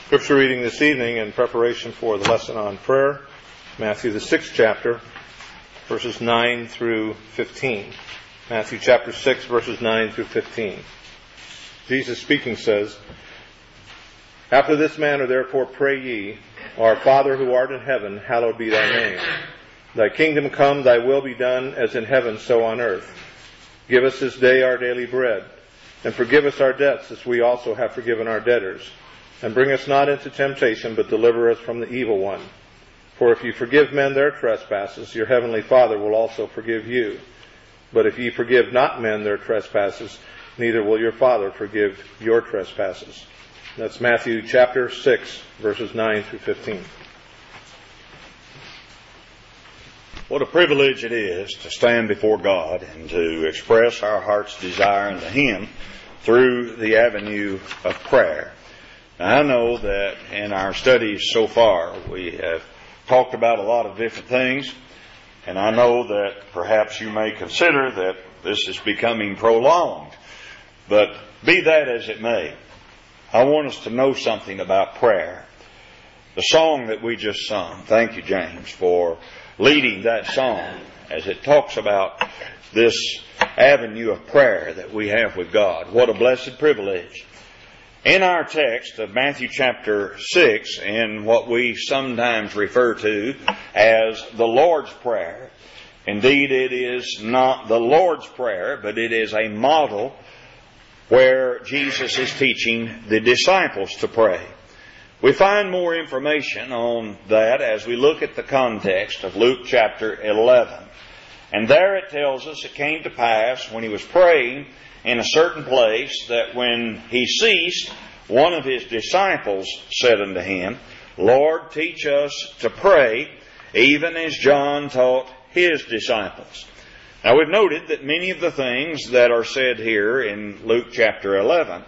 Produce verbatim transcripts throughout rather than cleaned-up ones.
Scripture reading this evening in preparation for the lesson on prayer, Matthew the sixth chapter, verses nine through fifteen. Matthew chapter six, verses nine through fifteen. Jesus speaking says, "After this manner therefore pray ye, Our Father who art in heaven, hallowed be thy name. Thy kingdom come, thy will be done, as in heaven so on earth. Give us this day our daily bread, and forgive us our debts as we also have forgiven our debtors. And bring us not into temptation, but deliver us from the evil one. For if you forgive men their trespasses, your heavenly Father will also forgive you. But if ye forgive not men their trespasses, neither will your Father forgive your trespasses." That's Matthew chapter six, verses nine through fifteen. What a privilege it is to stand before God and to express our heart's desire unto Him through the avenue of prayer. Now, I know that in our studies so far we have talked about a lot of different things, and I know that perhaps you may consider that this is becoming prolonged. But be that as it may, I want us to know something about prayer. The song that we just sung, thank you, James, for leading that song as it talks about this avenue of prayer that we have with God. What a blessed privilege. In our text of Matthew chapter six, in what we sometimes refer to as the Lord's Prayer, indeed it is not the Lord's Prayer, but it is a model where Jesus is teaching the disciples to pray. We find more information on that as we look at the context of Luke chapter eleven. And there it tells us it came to pass when he was praying in a certain place that when he ceased, one of his disciples said unto him, Lord, teach us to pray, even as John taught his disciples. Now we've noted that many of the things that are said here in Luke chapter eleven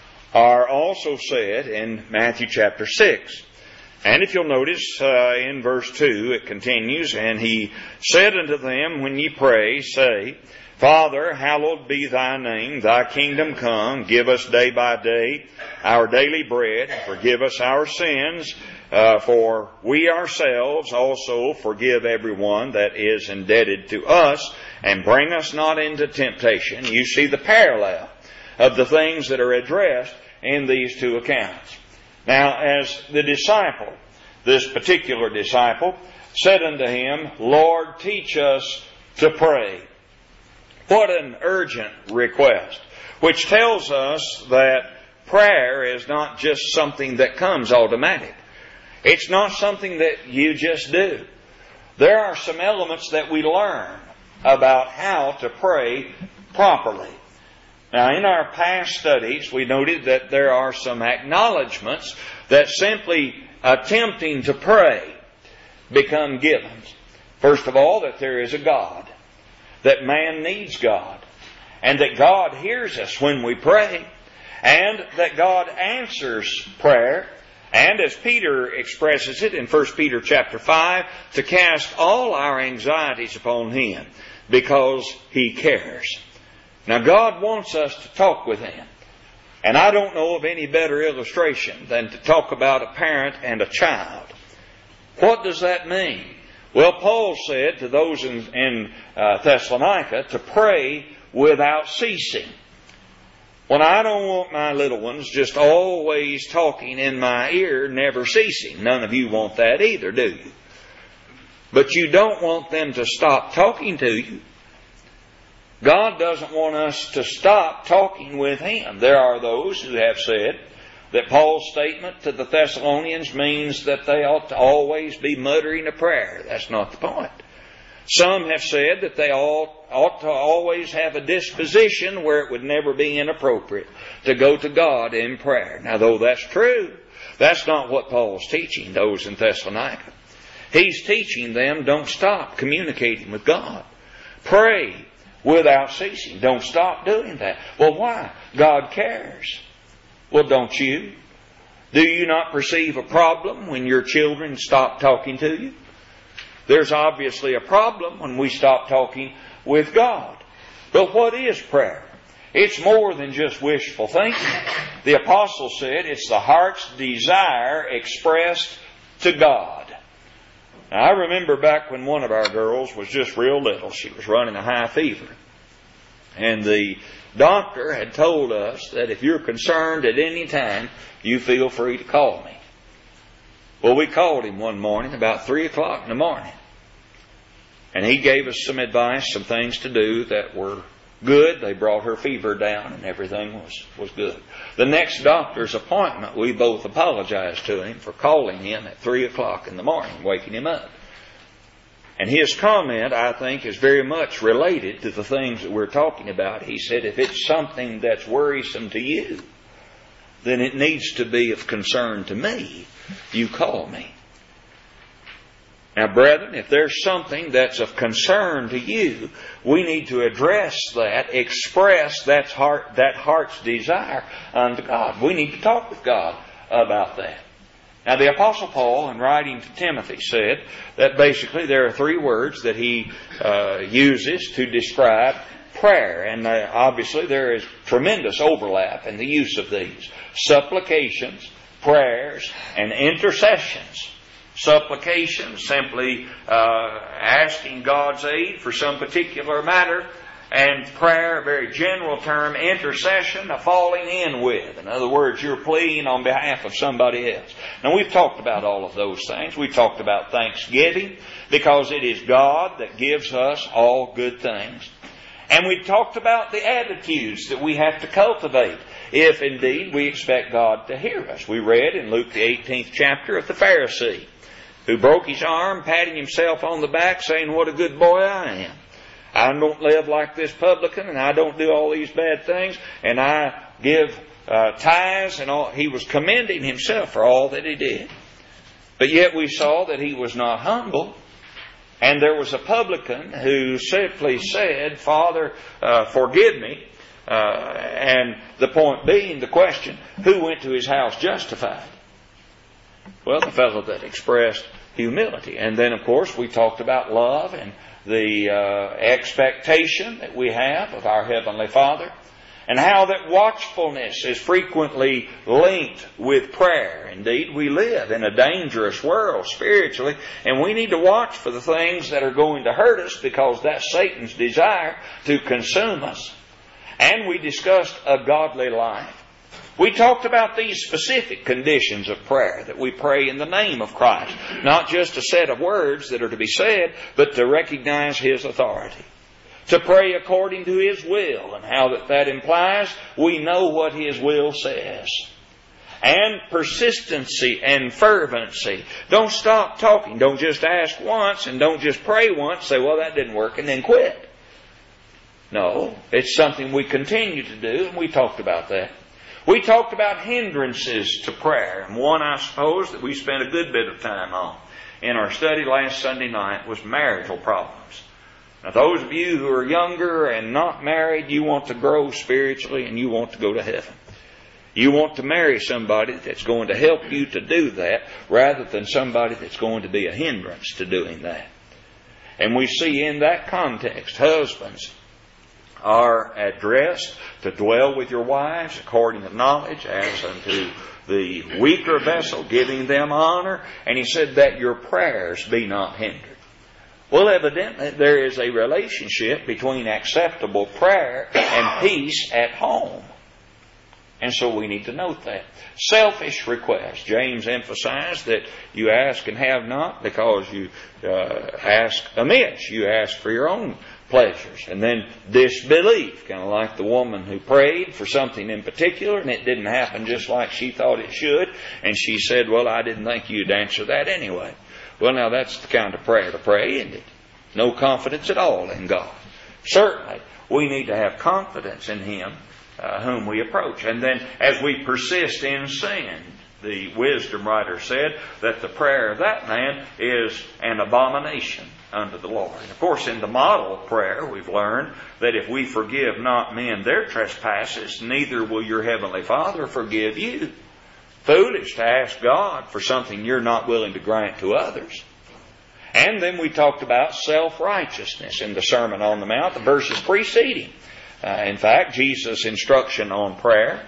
are also said in Matthew chapter six. And if you'll notice uh, in verse two, it continues, And he said unto them, When ye pray, say, Father, hallowed be thy name, thy kingdom come, give us day by day our daily bread, forgive us our sins, uh, for we ourselves also forgive everyone that is indebted to us, and bring us not into temptation. You see the parallel of the things that are addressed in these two accounts. Now, as the disciple, this particular disciple, said unto him, Lord, teach us to pray. What an urgent request, which tells us that prayer is not just something that comes automatic. It's not something that you just do. There are some elements that we learn about how to pray properly. Now, in our past studies, we noted that there are some acknowledgments that simply attempting to pray become givens. First of all, that there is a God, that man needs God, and that God hears us when we pray, and that God answers prayer, and as Peter expresses it in First Peter chapter five, to cast all our anxieties upon Him, because He cares. Now, God wants us to talk with Him. And I don't know of any better illustration than to talk about a parent and a child. What does that mean? Well, Paul said to those in, in uh, Thessalonica to pray without ceasing. Well, I don't want my little ones just always talking in my ear, never ceasing. None of you want that either, do you? But you don't want them to stop talking to you. God doesn't want us to stop talking with Him. There are those who have said that Paul's statement to the Thessalonians means that they ought to always be muttering a prayer. That's not the point. Some have said that they ought, ought to always have a disposition where it would never be inappropriate to go to God in prayer. Now, though that's true, that's not what Paul's teaching those in Thessalonica. He's teaching them, don't stop communicating with God. Pray without ceasing. Don't stop doing that. Well, why? God cares. Well, don't you? Do you not perceive a problem when your children stop talking to you? There's obviously a problem when we stop talking with God. But what is prayer? It's more than just wishful thinking. The apostle said it's the heart's desire expressed to God. Now, I remember back when one of our girls was just real little. She was running a high fever. And the doctor had told us that if you're concerned at any time, you feel free to call me. Well, we called him one morning about three o'clock in the morning. And he gave us some advice, some things to do that were good. They brought her fever down and everything was, was good. The next doctor's appointment, we both apologized to him for calling him at three o'clock in the morning, waking him up. And his comment, I think, is very much related to the things that we're talking about. He said, if it's something that's worrisome to you, then it needs to be of concern to me. You call me. Now, brethren, if there's something that's of concern to you, we need to address that, express that heart, that heart's desire unto God. We need to talk with God about that. Now, the Apostle Paul, in writing to Timothy, said that basically there are three words that he uh, uses to describe prayer. And uh, obviously there is tremendous overlap in the use of these. Supplications, prayers, and intercessions. Supplication, simply uh, asking God's aid for some particular matter. And prayer, a very general term. Intercession, a falling in with. In other words, you're pleading on behalf of somebody else. Now, we've talked about all of those things. We've talked about thanksgiving, because it is God that gives us all good things. And we talked about the attitudes that we have to cultivate if indeed we expect God to hear us. We read in Luke the eighteenth chapter of the Pharisee, who broke his arm, patting himself on the back, saying, what a good boy I am. I don't live like this publican, and I don't do all these bad things, and I give uh, tithes, and all. He was commending himself for all that he did. But yet we saw that he was not humble. And there was a publican who simply said, Father, uh, forgive me. Uh, and the point being, the question, who went to his house justified? Well, the fellow that expressed humility. And then, of course, we talked about love and the uh, expectation that we have of our Heavenly Father, and how that watchfulness is frequently linked with prayer. Indeed, we live in a dangerous world spiritually, and we need to watch for the things that are going to hurt us, because that's Satan's desire to consume us. And we discussed a godly life. We talked about these specific conditions of prayer, that we pray in the name of Christ. Not just a set of words that are to be said, but to recognize His authority. To pray according to His will, and how that that implies we know what His will says. And persistency and fervency. Don't stop talking. Don't just ask once, and don't just pray once, say, well, that didn't work, and then quit. No, it's something we continue to do, and we talked about that. We talked about hindrances to prayer, and one I suppose that we spent a good bit of time on in our study last Sunday night was marital problems. Now, those of you who are younger and not married, you want to grow spiritually and you want to go to heaven. You want to marry somebody that's going to help you to do that, rather than somebody that's going to be a hindrance to doing that. And we see in that context, husbands are addressed to dwell with your wives according to knowledge, as unto the weaker vessel, giving them honor. And he said that your prayers be not hindered. Well, evidently there is a relationship between acceptable prayer and peace at home. And so we need to note that. Selfish request. James emphasized that you ask and have not because you uh, ask amiss. You ask for your own pleasures. And then disbelief, kind of like the woman who prayed for something in particular and it didn't happen just like she thought it should, and she said, well, I didn't think you'd answer that anyway. Well, now that's the kind of prayer to pray, isn't it? No confidence at all in God. Certainly, we need to have confidence in Him uh, whom we approach. And then as we persist in sin, the wisdom writer said that the prayer of that man is an abomination unto the Lord. And of course, in the model of prayer, we've learned that if we forgive not men their trespasses, neither will your Heavenly Father forgive you. Foolish to ask God for something you're not willing to grant to others. And then we talked about self-righteousness in the Sermon on the Mount, the verses preceding. Uh, in fact, Jesus' instruction on prayer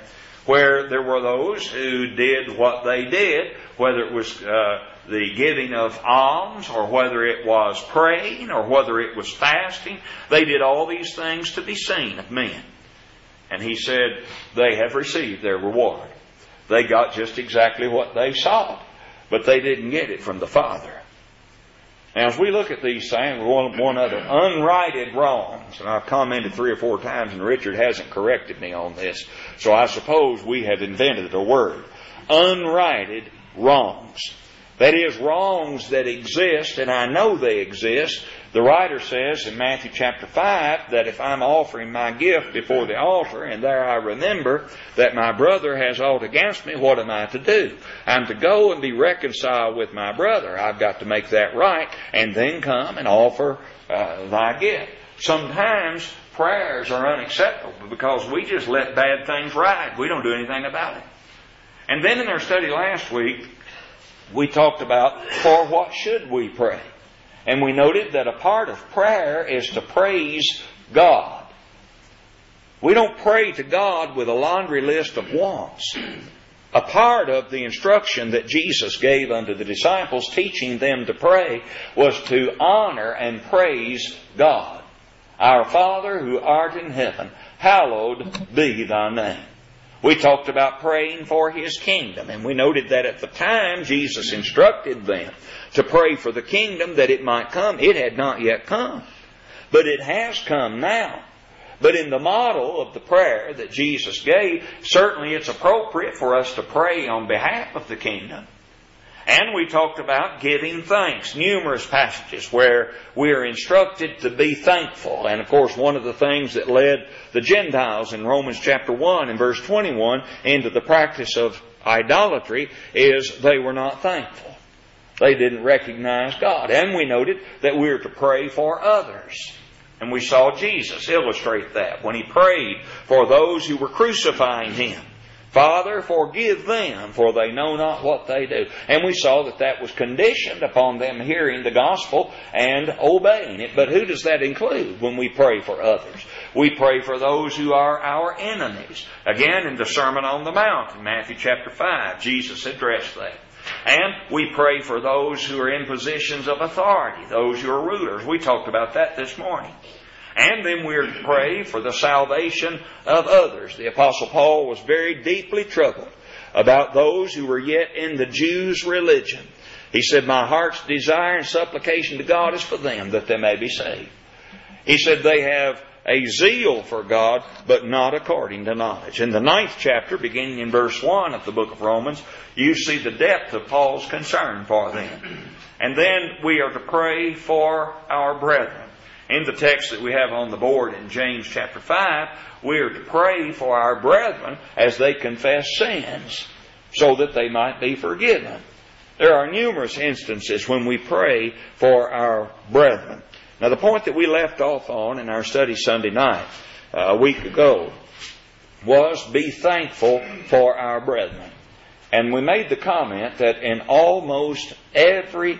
where there were those who did what they did, whether it was uh, the giving of alms, or whether it was praying, or whether it was fasting. They did all these things to be seen of men. And he said, they have received their reward. They got just exactly what they sought, but they didn't get it from the Father. Now, as we look at these things, one, one other, unrighted wrongs, and I've commented three or four times, and Richard hasn't corrected me on this, so I suppose we have invented a word. Unrighted wrongs. That is, wrongs that exist, and I know they exist. The writer says in Matthew chapter five that if I'm offering my gift before the altar, and there I remember that my brother has aught against me, what am I to do? I'm to go and be reconciled with my brother. I've got to make that right, and then come and offer uh, thy gift. Sometimes prayers are unacceptable because we just let bad things ride. We don't do anything about it. And then in our study last week, we talked about for what should we pray. And we noted that a part of prayer is to praise God. We don't pray to God with a laundry list of wants. A part of the instruction that Jesus gave unto the disciples, teaching them to pray, was to honor and praise God. Our Father who art in heaven, hallowed be thy name. We talked about praying for His kingdom, and we noted that at the time Jesus instructed them to pray for the kingdom that it might come. It had not yet come, but it has come now. But in the model of the prayer that Jesus gave, certainly it's appropriate for us to pray on behalf of the kingdom. And we talked about giving thanks. Numerous passages where we are instructed to be thankful. And of course, one of the things that led the Gentiles in Romans chapter one and verse twenty-one into the practice of idolatry is they were not thankful. They didn't recognize God. And we noted that we are to pray for others. And we saw Jesus illustrate that when He prayed for those who were crucifying Him. Father, forgive them, for they know not what they do. And we saw that that was conditioned upon them hearing the gospel and obeying it. But who does that include when we pray for others? We pray for those who are our enemies. Again, in the Sermon on the Mount, in Matthew chapter five, Jesus addressed that. And we pray for those who are in positions of authority, those who are rulers. We talked about that this morning. And then we're to pray for the salvation of others. The Apostle Paul was very deeply troubled about those who were yet in the Jews' religion. He said, my heart's desire and supplication to God is for them, that they may be saved. He said they have a zeal for God, but not according to knowledge. In the ninth chapter, beginning in verse one of the book of Romans, you see the depth of Paul's concern for them. And then we are to pray for our brethren. In the text that we have on the board in James chapter five, we are to pray for our brethren as they confess sins so that they might be forgiven. There are numerous instances when we pray for our brethren. Now, the point that we left off on in our study Sunday night, uh, a week ago, was be thankful for our brethren. And we made the comment that in almost every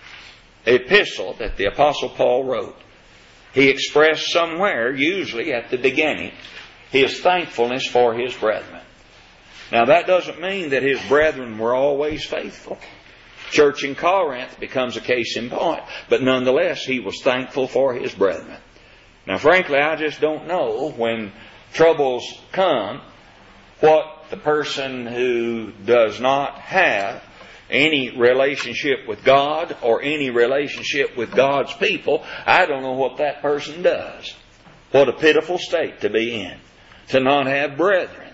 epistle that the Apostle Paul wrote, he expressed somewhere, usually at the beginning, his thankfulness for his brethren. Now, that doesn't mean that his brethren were always faithful. Church in Corinth becomes a case in point. But nonetheless, he was thankful for his brethren. Now, frankly, I just don't know when troubles come what the person who does not have any relationship with God or any relationship with God's people, I don't know what that person does. What a pitiful state to be in, to not have brethren.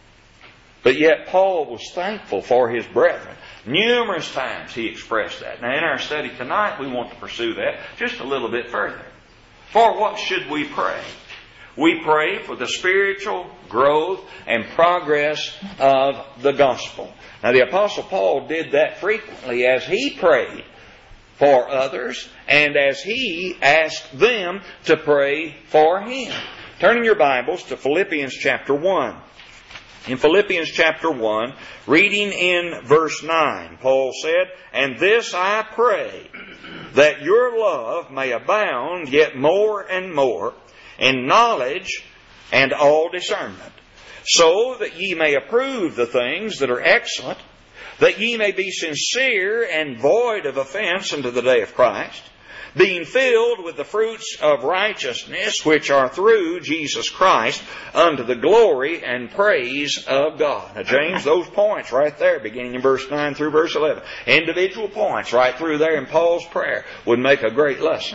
But yet Paul was thankful for his brethren. Numerous times he expressed that. Now in our study tonight we want to pursue that just a little bit further. For what should we pray? We pray for the spiritual growth and progress of the gospel. Now the Apostle Paul did that frequently as he prayed for others and as he asked them to pray for him. Turning your Bibles to Philippians chapter one. In Philippians chapter one, reading in verse nine, Paul said, "And this I pray, that your love may abound yet more and more in knowledge and all discernment, so that ye may approve the things that are excellent, that ye may be sincere and void of offense unto the day of Christ, being filled with the fruits of righteousness which are through Jesus Christ unto the glory and praise of God. Now James, those points right there, beginning in verse nine through verse eleven, individual points right through there in Paul's prayer would make a great lesson.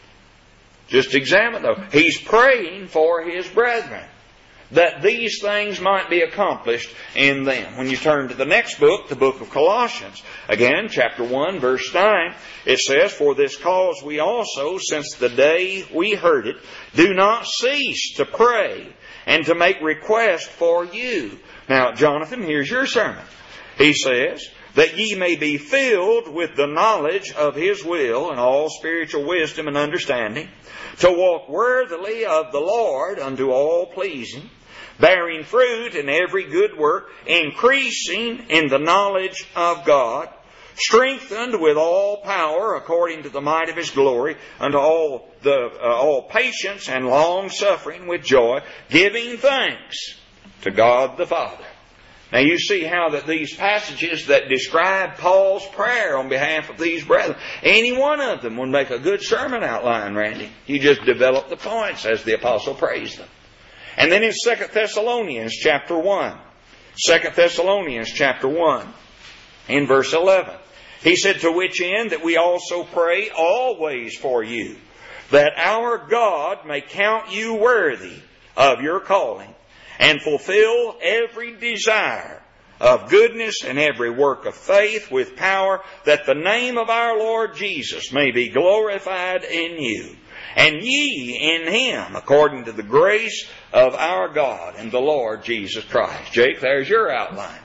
Just examine though. He's praying for his brethren, that these things might be accomplished in them. When you turn to the next book, the book of Colossians, again, chapter one, verse nine, it says, For this cause we also, since the day we heard it, do not cease to pray and to make request for you. Now, Jonathan, here's your sermon. He says, that ye may be filled with the knowledge of His will and all spiritual wisdom and understanding, to walk worthily of the Lord unto all pleasing, bearing fruit in every good work, increasing in the knowledge of God, strengthened with all power according to the might of His glory, unto all the uh, all patience and long suffering with joy, giving thanks to God the Father. Now you see how that these passages that describe Paul's prayer on behalf of these brethren, any one of them would make a good sermon outline, Randy. You just develop the points as the apostle prays them. And then in Second Thessalonians chapter one, Second Thessalonians chapter one, in verse eleven, he said, To which end that we also pray always for you, that our God may count you worthy of your calling, and fulfill every desire of goodness and every work of faith with power, that the name of our Lord Jesus may be glorified in you, and ye in Him, according to the grace of our God and the Lord Jesus Christ. Jake, there's your outline.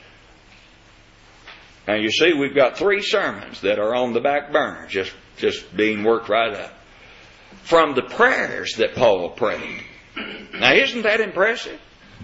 Now you see, we've got three sermons that are on the back burner, just, just being worked right up, from the prayers that Paul prayed. Now isn't that impressive?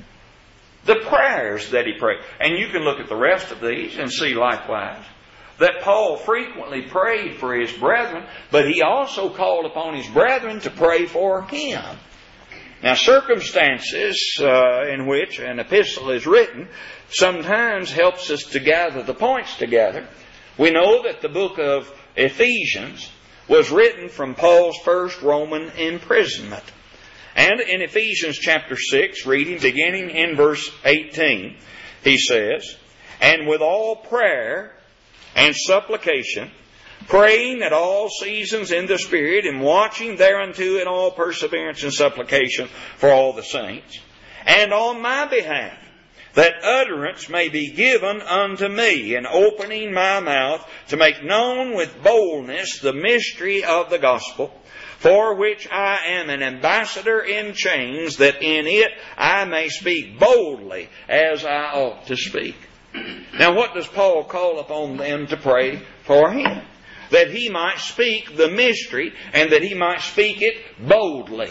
The prayers that he prayed. And you can look at the rest of these and see likewise that Paul frequently prayed for his brethren, but he also called upon his brethren to pray for him. Now circumstances uh, in which an epistle is written sometimes helps us to gather the points together. We know that the book of Ephesians was written from Paul's first Roman imprisonment. And in Ephesians chapter six, reading beginning in verse eighteen, he says, And with all prayer and supplication, praying at all seasons in the Spirit, and watching thereunto in all perseverance and supplication for all the saints, and on my behalf, that utterance may be given unto me, in opening my mouth to make known with boldness the mystery of the gospel, for which I am an ambassador in chains, that in it I may speak boldly as I ought to speak. Now what does Paul call upon them to pray for him? That he might speak the mystery, and that he might speak it boldly.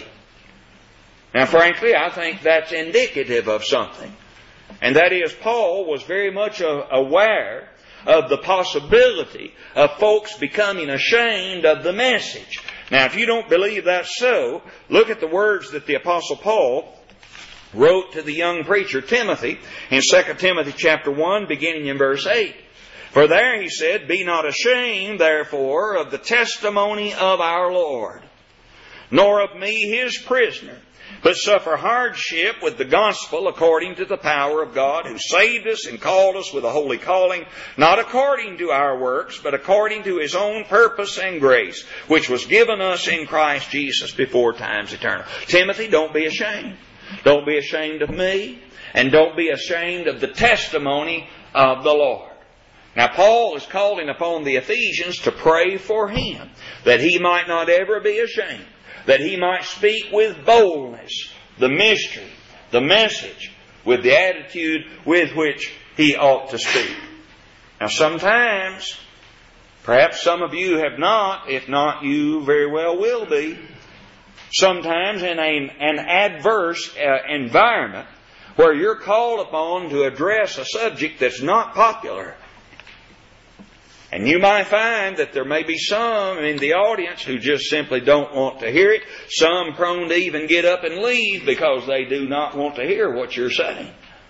Now frankly, I think that's indicative of something. And that is, Paul was very much aware of the possibility of folks becoming ashamed of the message. Now, if you don't believe that's so, look at the words that the Apostle Paul wrote to the young preacher Timothy in Second Timothy chapter one, beginning in verse eight. For there he said, Be not ashamed, therefore, of the testimony of our Lord, nor of me his prisoner, but suffer hardship with the gospel according to the power of God, who saved us and called us with a holy calling, not according to our works, but according to His own purpose and grace, which was given us in Christ Jesus before times eternal. Timothy, don't be ashamed. Don't be ashamed of me, and don't be ashamed of the testimony of the Lord. Now, Paul is calling upon the Ephesians to pray for him, that he might not ever be ashamed, that he might speak with boldness the mystery, the message, with the attitude with which he ought to speak. Now sometimes, perhaps some of you have not, if not you very well will be, sometimes in a, an adverse uh, environment where you're called upon to address a subject that's not popular. And you might find that there may be some in the audience who just simply don't want to hear it. Some prone to even get up and leave because they do not want to hear what you're saying.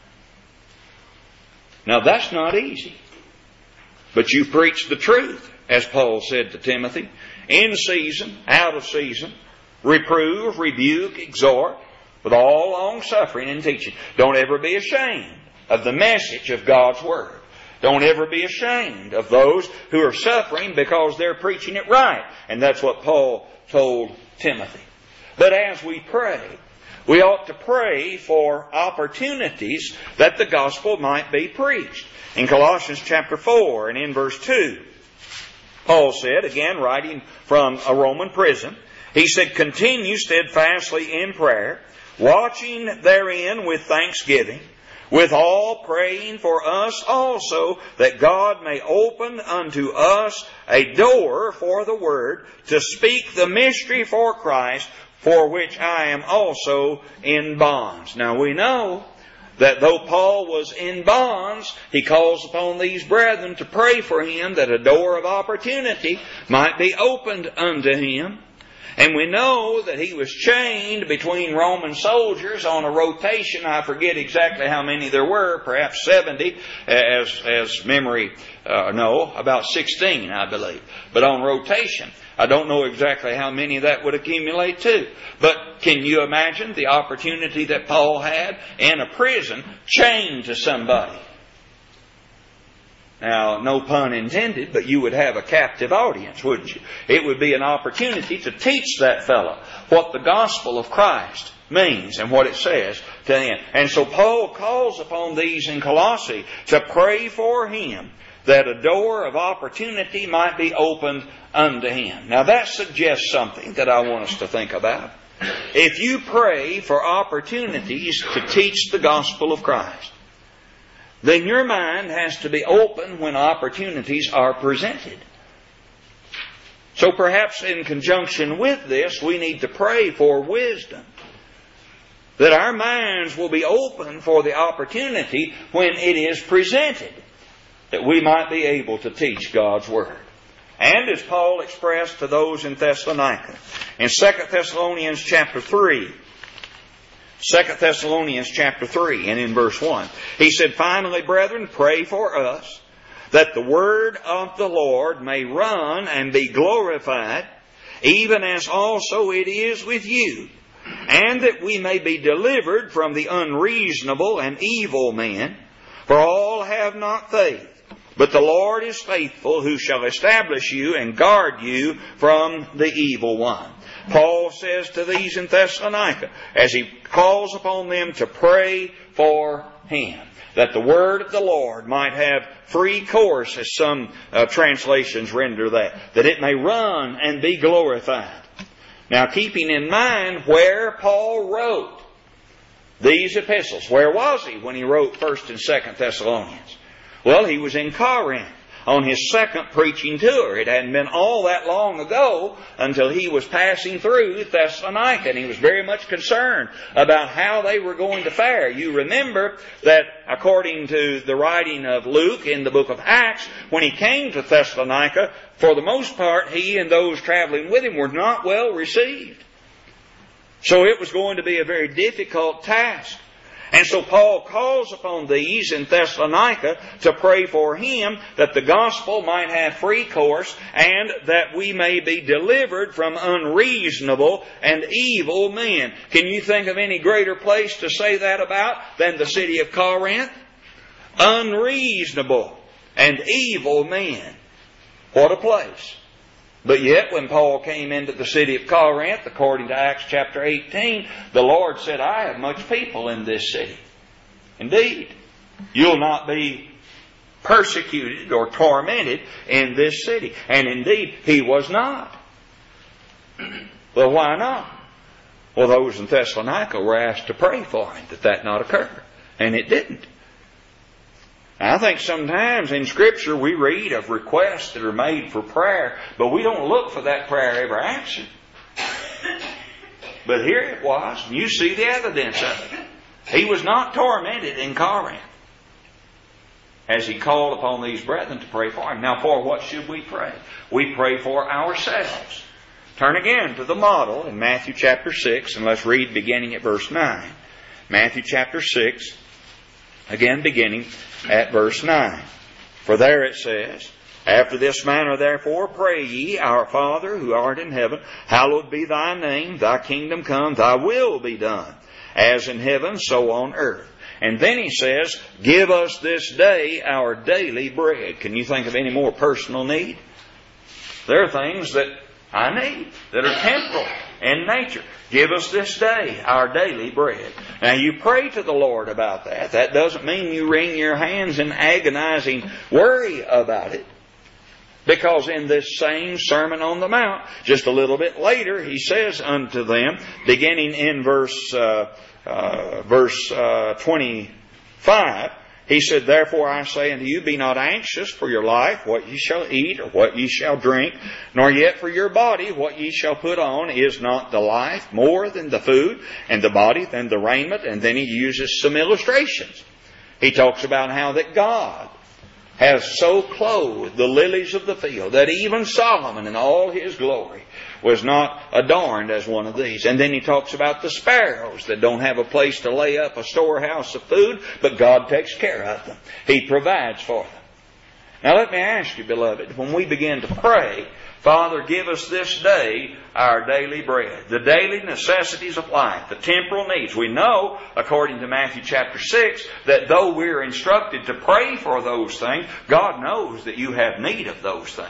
Now that's not easy. But you preach the truth, as Paul said to Timothy, in season, out of season, reprove, rebuke, exhort, with all long suffering and teaching. Don't ever be ashamed of the message of God's Word. Don't ever be ashamed of those who are suffering because they're preaching it right. And that's what Paul told Timothy. But as we pray, we ought to pray for opportunities that the gospel might be preached. In Colossians chapter four and in verse two, Paul said, again writing from a Roman prison, he said, continue steadfastly in prayer, watching therein with thanksgiving, with all praying for us also, that God may open unto us a door for the word, to speak the mystery for Christ, for which I am also in bonds. Now we know that though Paul was in bonds, he calls upon these brethren to pray for him that a door of opportunity might be opened unto him. And we know that he was chained between Roman soldiers on a rotation. I forget exactly how many there were, perhaps seventy, as as memory, uh, no, about sixteen, I believe. But on rotation, I don't know exactly how many that would accumulate to. But can you imagine the opportunity that Paul had in a prison, chained to somebody? Now, no pun intended, but you would have a captive audience, wouldn't you? It would be an opportunity to teach that fellow what the gospel of Christ means and what it says to him. And so Paul calls upon these in Colossae to pray for him that a door of opportunity might be opened unto him. Now that suggests something that I want us to think about. If you pray for opportunities to teach the gospel of Christ, then your mind has to be open when opportunities are presented. So perhaps in conjunction with this, we need to pray for wisdom, that our minds will be open for the opportunity when it is presented, that we might be able to teach God's Word. And as Paul expressed to those in Thessalonica, in Second Thessalonians chapter three, Second Thessalonians chapter three and in verse one, he said, finally, brethren, pray for us, that the word of the Lord may run and be glorified, even as also it is with you, and that we may be delivered from the unreasonable and evil men, for all have not faith. But the Lord is faithful, who shall establish you and guard you from the evil one. Paul says to these in Thessalonica, as he calls upon them to pray for him, that the word of the Lord might have free course, as some uh, translations render that, that it may run and be glorified. Now, keeping in mind where Paul wrote these epistles, where was he when he wrote First and Second Thessalonians? Well, he was in Corinth on his second preaching tour. It hadn't been all that long ago until he was passing through Thessalonica, and he was very much concerned about how they were going to fare. You remember that according to the writing of Luke in the book of Acts, when he came to Thessalonica, for the most part, he and those traveling with him were not well received. So it was going to be a very difficult task. And so Paul calls upon these in Thessalonica to pray for him that the gospel might have free course and that we may be delivered from unreasonable and evil men. Can you think of any greater place to say that about than the city of Corinth? Unreasonable and evil men. What a place. But yet, when Paul came into the city of Corinth, according to Acts chapter eighteen, the Lord said, I have much people in this city. Indeed, you'll not be persecuted or tormented in this city. And indeed, he was not. Well, why not? Well, those in Thessalonica were asked to pray for him that that not occur. And it didn't. I think sometimes in Scripture we read of requests that are made for prayer, but we don't look for that prayer ever answered. But here it was, and you see the evidence of it. He was not tormented in Corinth. as he called upon these brethren to pray for him. Now, for what should we pray? We pray for ourselves. Turn again to the model in Matthew chapter six, and let's read beginning at verse nine. Matthew chapter six, again beginning at verse nine. For there it says, After this manner therefore pray ye, Our Father who art in heaven, hallowed be thy name, thy kingdom come, thy will be done, as in heaven, so on earth. And then he says, Give us this day our daily bread. Can you think of any more personal need? There are things that I need that are temporal in nature. Give us this day our daily bread. Now you pray to the Lord about that. That doesn't mean you wring your hands in agonizing worry about it. Because in this same Sermon on the Mount, just a little bit later, he says unto them, beginning in verse uh, uh, verse uh, twenty-five, he said, Therefore I say unto you, be not anxious for your life, what ye shall eat, or what ye shall drink, nor yet for your body, what ye shall put on. Is not the life more than the food, and the body than the raiment? And then he uses some illustrations. He talks about how that God has so clothed the lilies of the field that even Solomon in all his glory was not adorned as one of these. And then he talks about the sparrows that don't have a place to lay up a storehouse of food, but God takes care of them. He provides for them. Now let me ask you, beloved, when we begin to pray, Father, give us this day our daily bread, the daily necessities of life, the temporal needs. We know, according to Matthew chapter six, that though we're instructed to pray for those things, God knows that you have need of those things.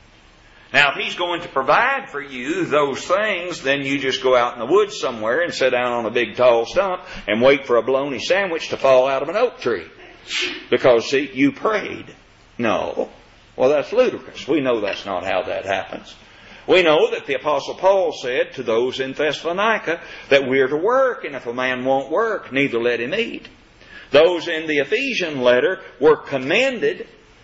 Now, if He's going to provide for you those things, then you just go out in the woods somewhere and sit down on a big tall stump and wait for a bologna sandwich to fall out of an oak tree. Because, see, you prayed. No. Well, that's ludicrous. We know that's not how that happens. We know that the Apostle Paul said to those in Thessalonica that we're to work, and if a man won't work, neither let him eat. Those in the Ephesian letter were commended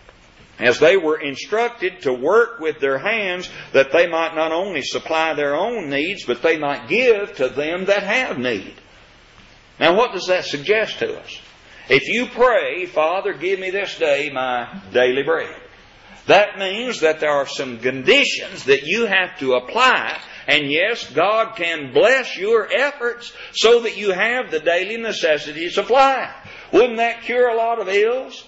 as they were instructed to work with their hands, that they might not only supply their own needs, but they might give to them that have need. Now, what does that suggest to us? If you pray, Father, give me this day my daily bread, that means that there are some conditions that you have to apply. And yes, God can bless your efforts so that you have the daily necessities of life. Wouldn't that cure a lot of ills?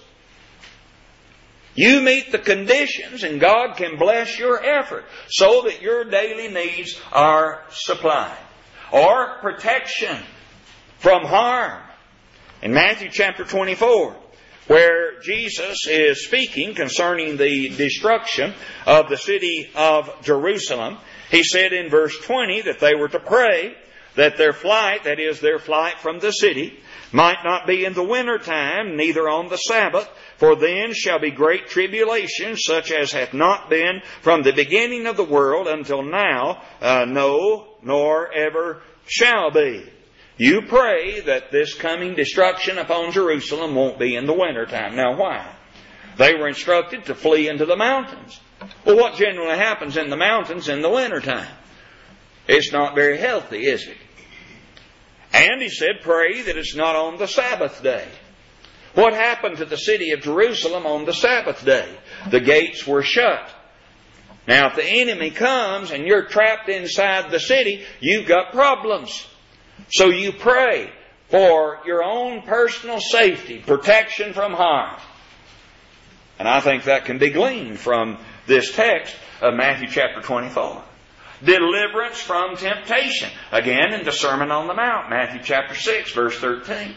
You meet the conditions and God can bless your effort so that your daily needs are supplied. Or protection from harm. In Matthew chapter twenty-four, where Jesus is speaking concerning the destruction of the city of Jerusalem, He said in verse twenty that they were to pray that their flight, that is, their flight from the city, might not be in the winter time, neither on the Sabbath, for then shall be great tribulation, such as hath not been from the beginning of the world until now, uh, no, nor ever shall be. You pray that this coming destruction upon Jerusalem won't be in the winter time. Now why? They were instructed to flee into the mountains. Well, what generally happens in the mountains in the winter time? It's not very healthy, is it? And He said, pray that it's not on the Sabbath day. What happened to the city of Jerusalem on the Sabbath day? The gates were shut. Now, if the enemy comes and you're trapped inside the city, you've got problems. So you pray for your own personal safety, protection from harm. And I think that can be gleaned from this text of Matthew chapter twenty-four. Deliverance from temptation. Again, in the Sermon on the Mount, Matthew chapter six, verse thirteen.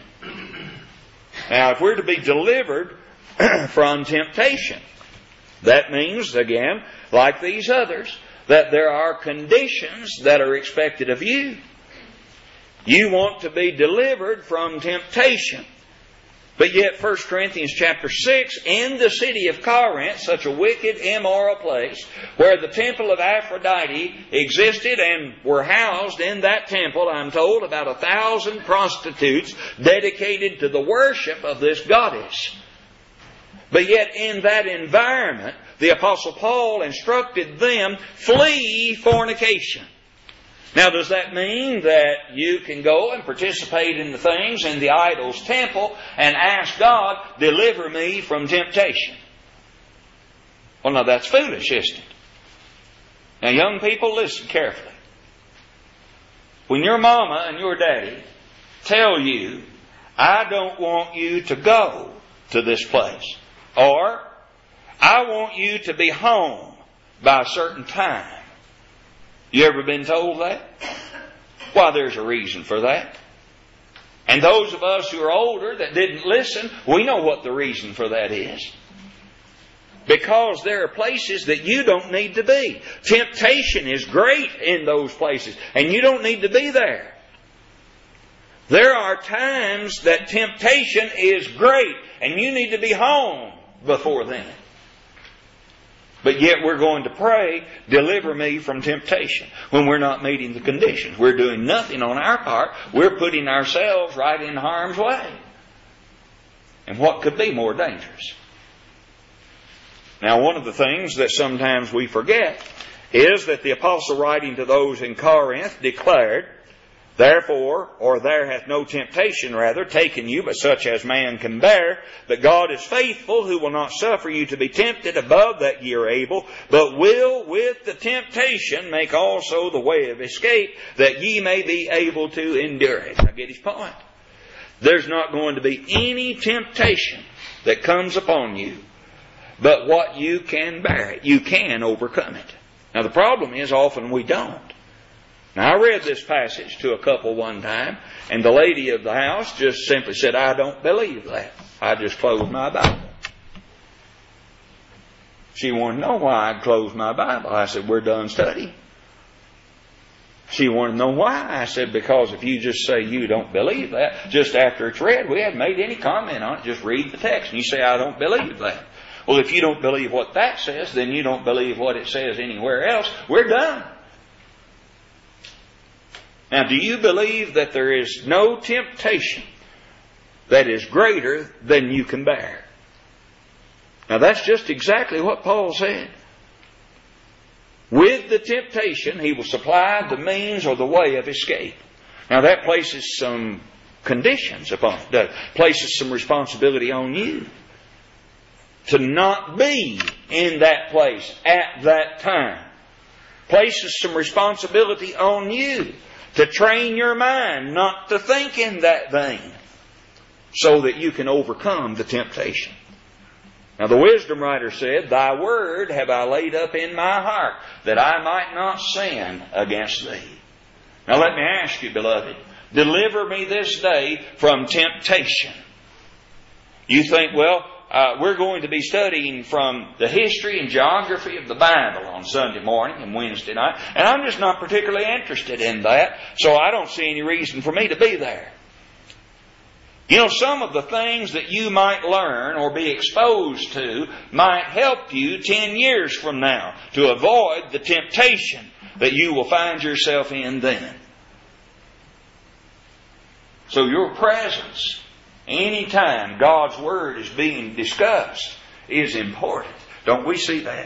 Now, if we're to be delivered from temptation, that means, again, like these others, that there are conditions that are expected of you. You want to be delivered from temptation. But yet, First Corinthians chapter six, in the city of Corinth, such a wicked, immoral place, where the temple of Aphrodite existed and were housed in that temple, I'm told, about a thousand prostitutes dedicated to the worship of this goddess. But yet, in that environment, the Apostle Paul instructed them, flee fornication. Now, does that mean that you can go and participate in the things in the idol's temple and ask God, deliver me from temptation? Well, now that's foolish, isn't it? Now, young people, listen carefully. When your mama and your daddy tell you, I don't want you to go to this place, or I want you to be home by a certain time. You ever been told that? Why, there's a reason for that. And those of us who are older that didn't listen, we know what the reason for that is. Because there are places that you don't need to be. Temptation is great in those places, and you don't need to be there. There are times that temptation is great, and you need to be home before then. But yet we're going to pray, deliver me from temptation, when we're not meeting the conditions. We're doing nothing on our part. We're putting ourselves right in harm's way. And what could be more dangerous? Now, one of the things that sometimes we forget is that the apostle, writing to those in Corinth, declared, Therefore, or there hath no temptation, rather, taken you, but such as man can bear. But God is faithful, who will not suffer you to be tempted above that ye are able, but will with the temptation make also the way of escape, that ye may be able to endure it. Now get his point. There's not going to be any temptation that comes upon you but what you can bear it. You can overcome it. Now the problem is often we don't. Now I read this passage to a couple one time, and the lady of the house just simply said, I don't believe that. I just closed my Bible. She wanted to know why I'd closed my Bible. I said, we're done studying. She wanted to know why. I said, because if you just say you don't believe that, just after it's read, we haven't made any comment on it, just read the text, and you say, I don't believe that. Well, if you don't believe what that says, then you don't believe what it says anywhere else. We're done. Now, do you believe that there is no temptation that is greater than you can bear? Now, that's just exactly what Paul said. With the temptation, he will supply the means or the way of escape. Now, that places some conditions upon it. That places some responsibility on you to not be in that place at that time. Places some responsibility on you to train your mind not to think in that vein, so that you can overcome the temptation. Now the wisdom writer said, Thy word have I laid up in my heart, that I might not sin against Thee. Now let me ask you, beloved, deliver me this day from temptation. You think, well, Uh, we're going to be studying from the history and geography of the Bible on Sunday morning and Wednesday night, and I'm just not particularly interested in that, so I don't see any reason for me to be there. You know, some of the things that you might learn or be exposed to might help you ten years from now to avoid the temptation that you will find yourself in then. So your presence anytime God's Word is being discussed is important. Don't we see that?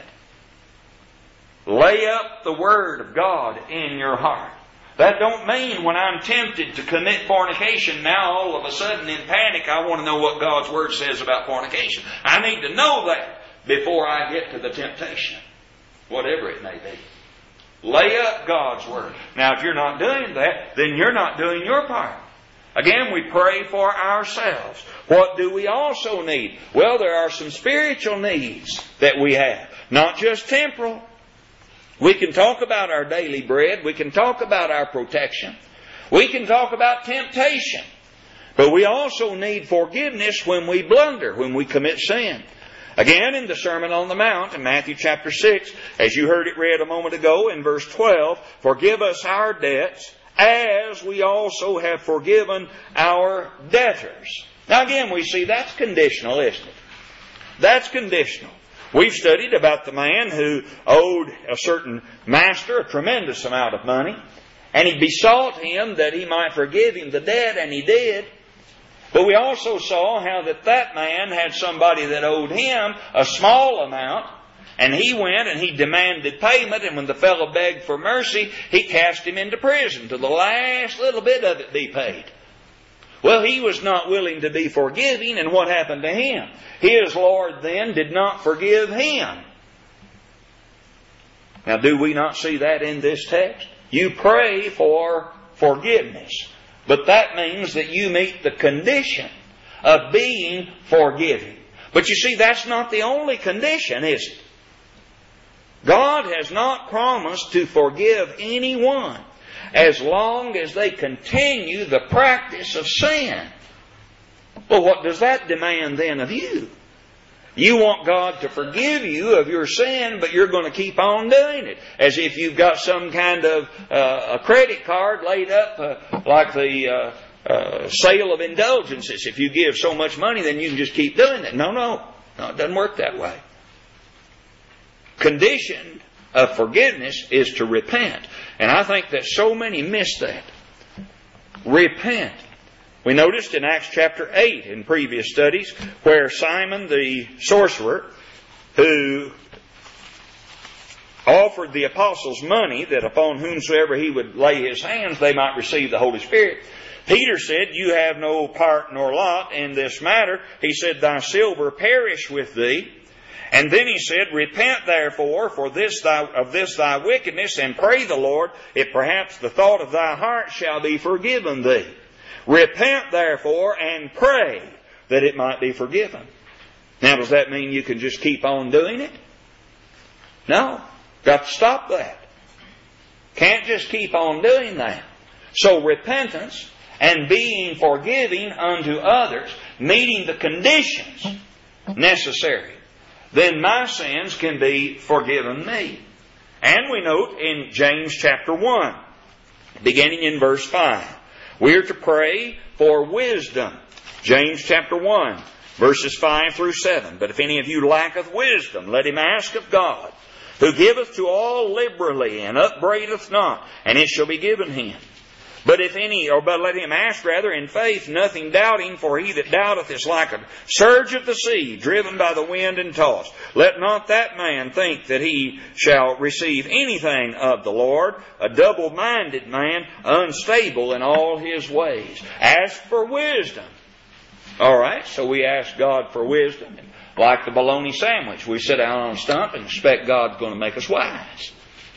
Lay up the Word of God in your heart. That don't mean when I'm tempted to commit fornication, now all of a sudden in panic I want to know what God's Word says about fornication. I need to know that before I get to the temptation, whatever it may be. Lay up God's Word. Now if you're not doing that, then you're not doing your part. Again, we pray for ourselves. What do we also need? Well, there are some spiritual needs that we have, not just temporal. We can talk about our daily bread. We can talk about our protection. We can talk about temptation. But we also need forgiveness when we blunder, when we commit sin. Again, in the Sermon on the Mount, in Matthew chapter six, as you heard it read a moment ago in verse twelve, forgive us our debts, as we also have forgiven our debtors. Now again, we see that's conditional, isn't it? That's conditional. We've studied about the man who owed a certain master a tremendous amount of money, and he besought him that he might forgive him the debt, and he did. But we also saw how that that man had somebody that owed him a small amount, And he went and he demanded payment, and when the fellow begged for mercy, he cast him into prison till the last little bit of it be paid. Well, he was not willing to be forgiving, and what happened to him? His Lord then did not forgive him. Now, do we not see that in this text? You pray for forgiveness, but that means that you meet the condition of being forgiving. But you see, that's not the only condition, is it? God has not promised to forgive anyone as long as they continue the practice of sin. Well, what does that demand then of you? You want God to forgive you of your sin, but you're going to keep on doing it. As if you've got some kind of uh, a credit card laid up uh, like the uh, uh, sale of indulgences. If you give so much money, then you can just keep doing it. No, no. No, it doesn't work that way. Condition of forgiveness is to repent. And I think that so many miss that. Repent. We noticed in Acts chapter eight in previous studies where Simon the sorcerer, who offered the apostles money that upon whomsoever he would lay his hands they might receive the Holy Spirit, Peter said, "You have no part nor lot in this matter." He said, "Thy silver perish with thee." And then he said, "Repent therefore for this thy, of this thy wickedness, and pray the Lord, if perhaps the thought of thy heart shall be forgiven thee. Repent therefore and pray that it might be forgiven." Now, does that mean you can just keep on doing it? No. Got to stop that. Can't just keep on doing that. So repentance and being forgiving unto others, meeting the conditions necessary, then my sins can be forgiven me. And we note in James chapter one, beginning in verse five, we are to pray for wisdom. James chapter one, verses five through seven. "But if any of you lacketh wisdom, let him ask of God, who giveth to all liberally, and upbraideth not, and it shall be given him. But if any, or but let him ask rather in faith, nothing doubting, for he that doubteth is like a surge of the sea, driven by the wind and tossed. Let not that man think that he shall receive anything of the Lord, a double-minded man, unstable in all his ways." Ask for wisdom. All right, so we ask God for wisdom. Like the bologna sandwich, we sit down on a stump and expect God's going to make us wise.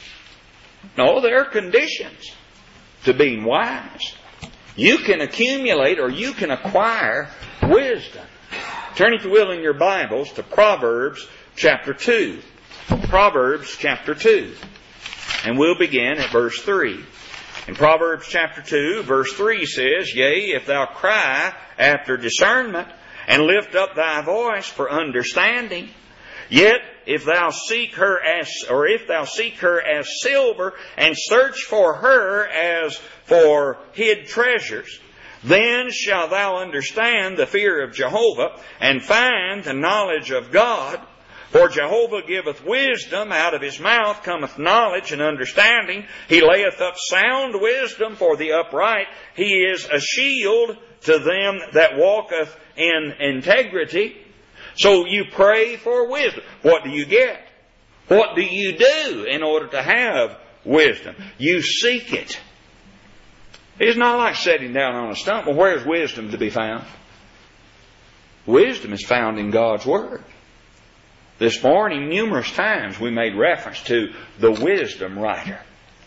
No, there are conditions to being wise. You can accumulate or you can acquire wisdom. Turn, if you will, in your Bibles to Proverbs chapter two. Proverbs chapter two. And we'll begin at verse three. In Proverbs chapter two, verse three says, "Yea, if thou cry after discernment, and lift up thy voice for understanding, yet if thou seek her as, or if thou seek her as silver, and search for her as for hid treasures, then shalt thou understand the fear of Jehovah, and find the knowledge of God. For Jehovah giveth wisdom, out of his mouth cometh knowledge and understanding. He layeth up sound wisdom for the upright. He is a shield to them that walketh in integrity." So you pray for wisdom. What do you get? What do you do in order to have wisdom? You seek it. It's not like sitting down on a stump. Well, where's wisdom to be found? Wisdom is found in God's Word. This morning, numerous times we made reference to the wisdom writer.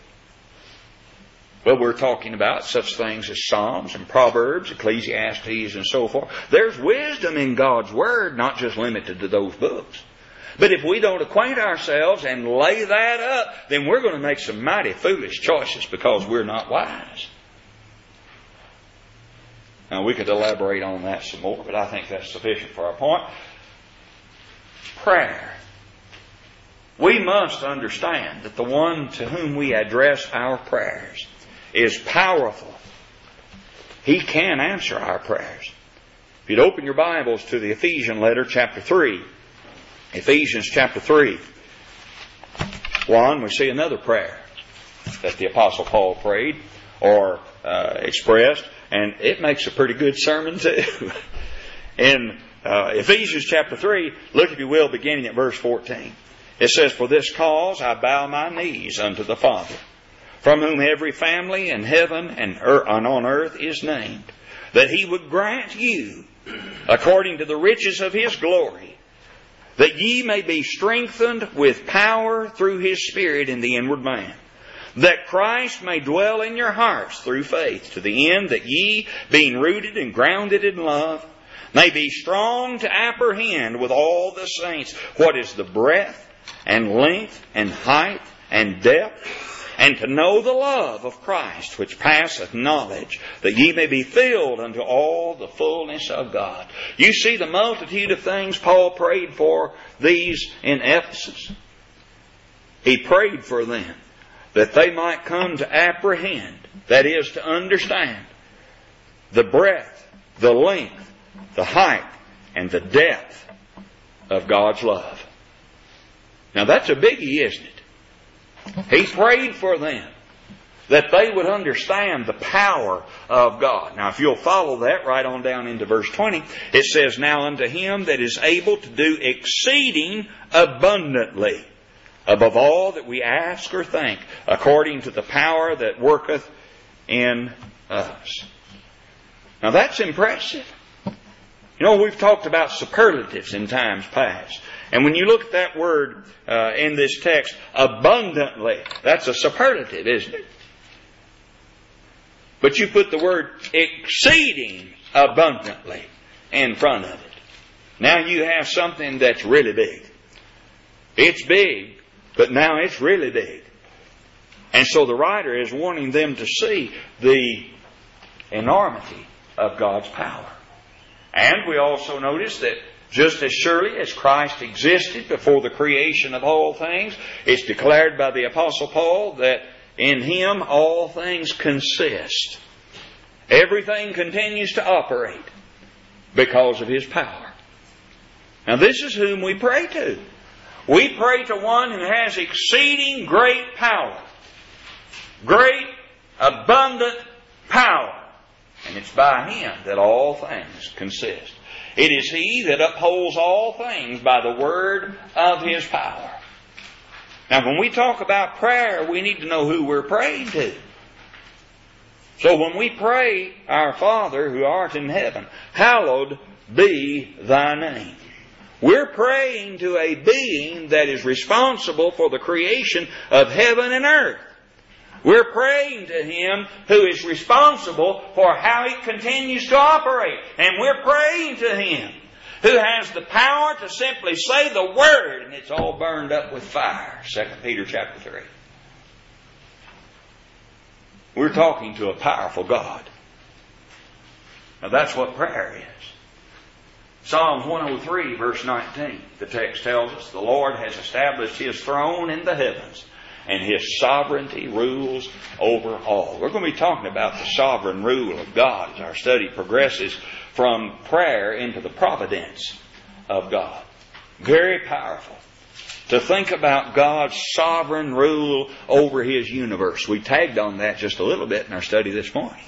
Well, we're talking about such things as Psalms and Proverbs, Ecclesiastes, and so forth. There's wisdom in God's Word, not just limited to those books. But if we don't acquaint ourselves and lay that up, then we're going to make some mighty foolish choices because we're not wise. Now, we could elaborate on that some more, but I think that's sufficient for our point. Prayer. We must understand that the one to whom we address our prayers is powerful. He can answer our prayers. If you'd open your Bibles to the Ephesian letter, chapter three. Ephesians chapter three. One, we see another prayer that the Apostle Paul prayed or uh, expressed, and it makes a pretty good sermon too. In uh, Ephesians chapter three, look if you will, beginning at verse fourteen. It says, "For this cause I bow my knees unto the Father, from whom every family in heaven and on earth is named, that He would grant you, according to the riches of His glory, that ye may be strengthened with power through His Spirit in the inward man, that Christ may dwell in your hearts through faith, to the end that ye, being rooted and grounded in love, may be strong to apprehend with all the saints what is the breadth and length and height and depth, and to know the love of Christ which passeth knowledge, that ye may be filled unto all the fullness of God." You see the multitude of things Paul prayed for these in Ephesus. He prayed for them that they might come to apprehend, that is, to understand, the breadth, the length, the height, and the depth of God's love. Now that's a biggie, isn't it? He prayed for them that they would understand the power of God. Now if you'll follow that right on down into verse twenty, it says, "Now unto Him that is able to do exceeding abundantly, above all that we ask or think, according to the power that worketh in us." Now that's impressive. You know, we've talked about superlatives in times past. And when you look at that word uh, in this text, abundantly, that's a superlative, isn't it? But you put the word exceeding abundantly in front of it. Now you have something that's really big. It's big, but now it's really big. And so the writer is wanting them to see the enormity of God's power. And we also notice that just as surely as Christ existed before the creation of all things, it's declared by the Apostle Paul that in Him all things consist. Everything continues to operate because of His power. Now this is whom we pray to. We pray to one who has exceeding great power. Great, abundant power. And it's by Him that all things consist. It is He that upholds all things by the word of His power. Now when we talk about prayer, we need to know who we're praying to. So when we pray, "Our Father who art in heaven, hallowed be thy name," we're praying to a being that is responsible for the creation of heaven and earth. We're praying to Him who is responsible for how it continues to operate. And we're praying to Him who has the power to simply say the word and it's all burned up with fire. Second Peter chapter three. We're talking to a powerful God. Now that's what prayer is. Psalms one oh three verse nineteen, the text tells us, "The Lord has established His throne in the heavens, and His sovereignty rules over all." We're going to be talking about the sovereign rule of God as our study progresses from prayer into the providence of God. Very powerful to think about God's sovereign rule over His universe. We tagged on that just a little bit in our study this morning.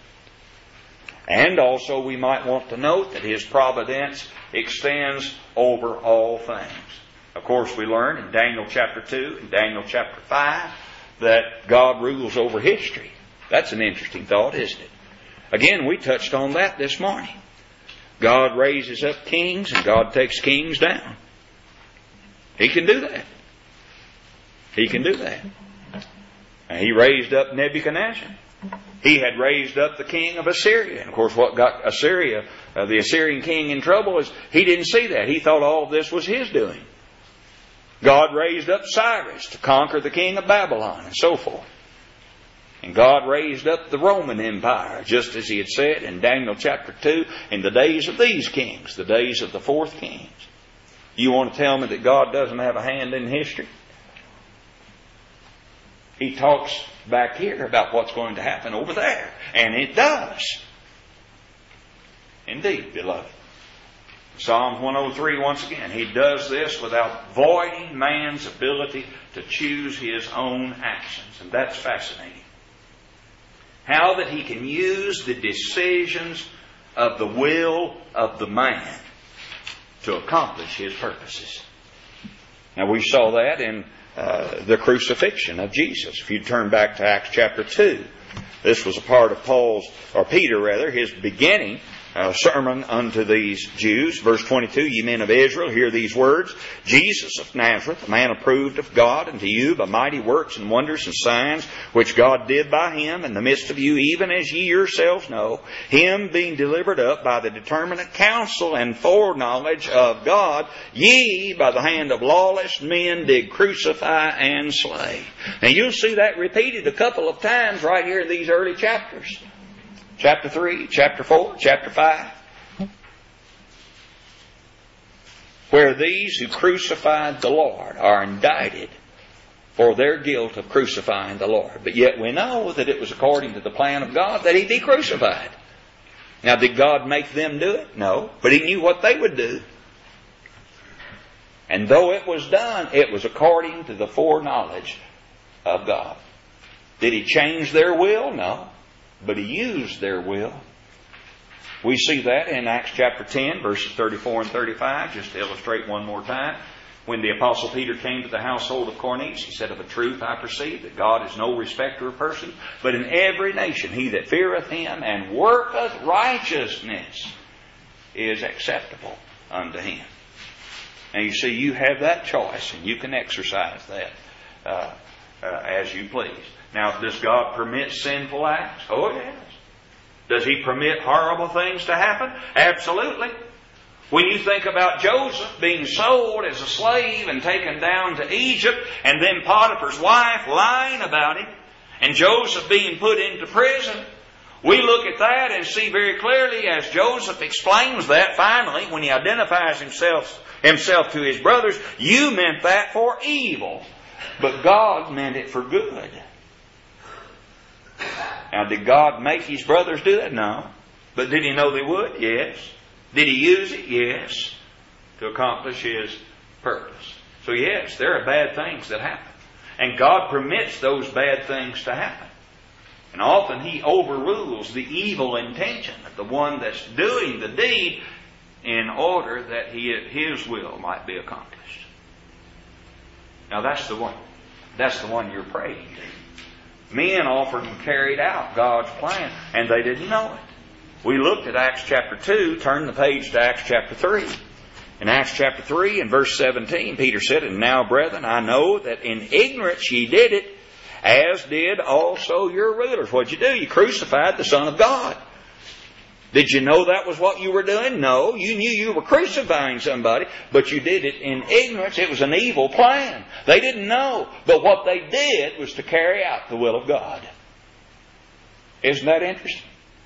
And also we might want to note that His providence extends over all things. Of course, we learn in Daniel chapter two and Daniel chapter five that God rules over history. That's an interesting thought, isn't it? Again, we touched on that this morning. God raises up kings and God takes kings down. He can do that. He can do that. And He raised up Nebuchadnezzar. He had raised up the king of Assyria. And of course, what got Assyria, uh, the Assyrian king, in trouble is he didn't see that. He thought all of this was his doing. God raised up Cyrus to conquer the king of Babylon and so forth. And God raised up the Roman Empire, just as He had said in Daniel chapter two, in the days of these kings, the days of the fourth kings. You want to tell me that God doesn't have a hand in history? He talks back here about what's going to happen over there. And it does. Indeed, beloved. Psalm one oh three, once again, He does this without voiding man's ability to choose his own actions. And that's fascinating. How that He can use the decisions of the will of the man to accomplish His purposes. Now we saw that in uh, the crucifixion of Jesus. If you turn back to Acts chapter two, this was a part of Paul's, or Peter rather, his beginning uh, sermon unto these Jews. Verse twenty-two, ye men of Israel, hear these words. Jesus of Nazareth, a man approved of God unto you by mighty works and wonders and signs, which God did by him in the midst of you, even as ye yourselves know, him being delivered up by the determinate counsel and foreknowledge of God, ye by the hand of lawless men did crucify and slay. Now you'll see that repeated a couple of times right here in these early chapters. Chapter three, chapter four, chapter five. Where these who crucified the Lord are indicted for their guilt of crucifying the Lord. But yet we know that it was according to the plan of God that He be crucified. Now did God make them do it? No. But He knew what they would do. And though it was done, it was according to the foreknowledge of God. Did He change their will? No. But He used their will. We see that in Acts chapter ten, verses thirty-four and thirty-five, just to illustrate one more time. When the Apostle Peter came to the household of Cornelius, he said, of a truth I perceive that God is no respecter of persons, but in every nation he that feareth Him and worketh righteousness is acceptable unto Him. Now you see, you have that choice, and you can exercise that uh, uh, as you please. Now, does God permit sinful acts? Oh, yes. Does He permit horrible things to happen? Absolutely. When you think about Joseph being sold as a slave and taken down to Egypt, and then Potiphar's wife lying about him, and Joseph being put into prison, we look at that and see very clearly as Joseph explains that finally when he identifies himself, himself to his brothers, you meant that for evil, but God meant it for good. Now, did God make His brothers do that? No. But did He know they would? Yes. Did He use it? Yes. To accomplish His purpose. So yes, there are bad things that happen. And God permits those bad things to happen. And often He overrules the evil intention of the one that's doing the deed in order that he, His will might be accomplished. Now that's the one. That's the one you're praying to. Men often carried out God's plan, and they didn't know it. We looked at Acts chapter two. Turn the page to Acts chapter three. In Acts chapter three and verse seventeen, Peter said, and now, brethren, I know that in ignorance ye did it, as did also your rulers. What'd you do? You crucified the Son of God. Did you know that was what you were doing? No. You knew you were crucifying somebody, but you did it in ignorance. It was an evil plan. They didn't know. But what they did was to carry out the will of God. Isn't that interesting?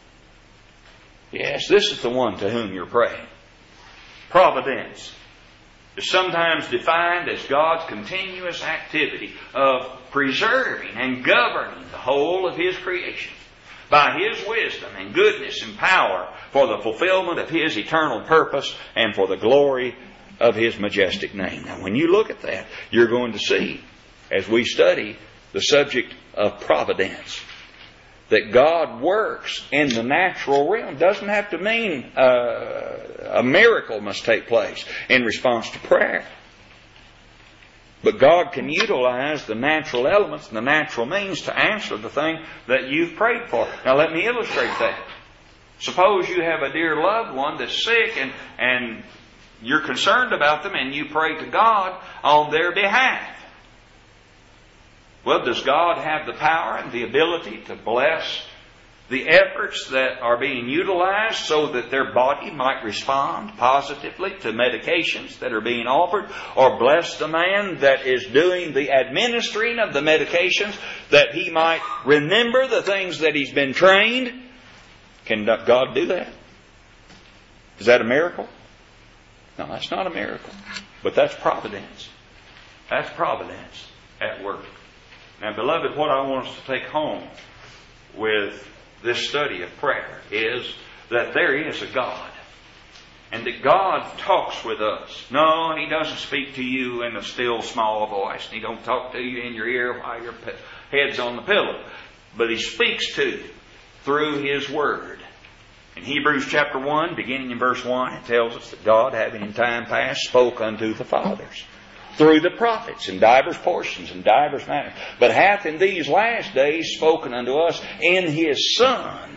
Yes, this is the one to whom you're praying. Providence is sometimes defined as God's continuous activity of preserving and governing the whole of His creation by His wisdom and goodness and power for the fulfillment of His eternal purpose and for the glory of His majestic name. Now, when you look at that, you're going to see, as we study the subject of providence, that God works in the natural realm. Doesn't have to mean uh, a miracle must take place in response to prayer. But God can utilize the natural elements and the natural means to answer the thing that you've prayed for. Now let me illustrate that. Suppose you have a dear loved one that's sick and, and you're concerned about them and you pray to God on their behalf. Well, does God have the power and the ability to bless the efforts that are being utilized so that their body might respond positively to medications that are being offered, or bless the man that is doing the administering of the medications that he might remember the things that he's been trained? Can God do that? Is that a miracle? No, that's not a miracle. But that's providence. That's providence at work. Now, beloved, what I want us to take home with this study of prayer is that there is a God. And that God talks with us. No, He doesn't speak to you in a still small voice. He don't talk to you in your ear while your head's on the pillow. But He speaks to you through His Word. In Hebrews chapter one, beginning in verse one, it tells us that God, having in time past spoke unto the fathers through the prophets in divers portions and divers manners, but hath in these last days spoken unto us in His Son.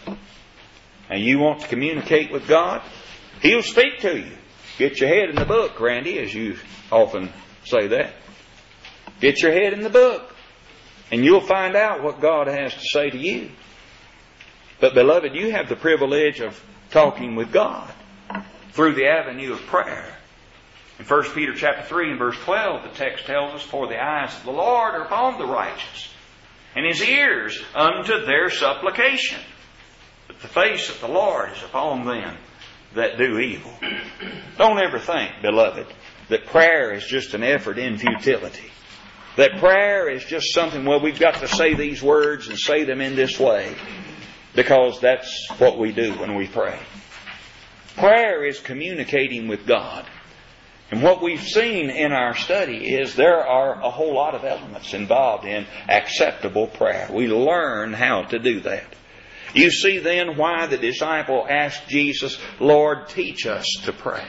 And you want to communicate with God? He'll speak to you. Get your head in the book, Randy, as you often say that. Get your head in the book, and you'll find out what God has to say to you. But beloved, you have the privilege of talking with God through the avenue of prayer. In First Peter chapter three and verse twelve, the text tells us, for the eyes of the Lord are upon the righteous, and His ears unto their supplication. But the face of the Lord is upon them that do evil. Don't ever think, beloved, that prayer is just an effort in futility. That prayer is just something, well, we've got to say these words and say them in this way, because that's what we do when we pray. Prayer is communicating with God. And what we've seen in our study is there are a whole lot of elements involved in acceptable prayer. We learn how to do that. You see then why the disciple asked Jesus, Lord, teach us to pray,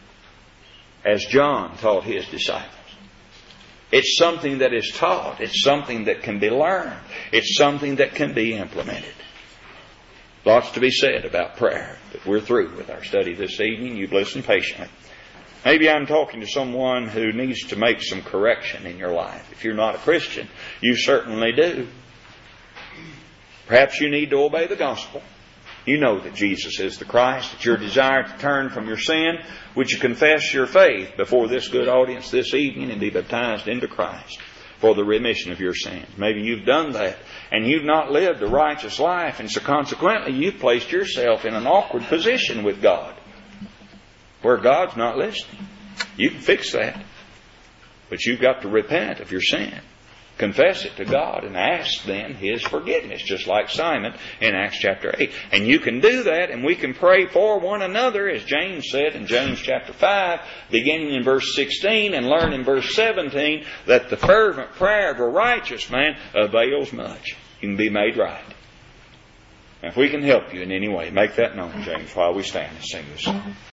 as John taught his disciples. It's something that is taught. It's something that can be learned. It's something that can be implemented. Lots to be said about prayer, but we're through with our study this evening. You've listened patiently. Maybe I'm talking to someone who needs to make some correction in your life. If you're not a Christian, you certainly do. Perhaps you need to obey the gospel. You know that Jesus is the Christ. It's your desire to turn from your sin. Would you confess your faith before this good audience this evening and be baptized into Christ for the remission of your sins? Maybe you've done that and you've not lived a righteous life, and so consequently you've placed yourself in an awkward position with God where God's not listening. You can fix that. But you've got to repent of your sin. Confess it to God and ask then His forgiveness, just like Simon in Acts chapter eight. And you can do that, and we can pray for one another, as James said in James chapter five, beginning in verse sixteen, and learn in verse seventeen, that the fervent prayer of a righteous man avails much. You can be made right. And if we can help you in any way, make that known, James, while we stand and sing this song.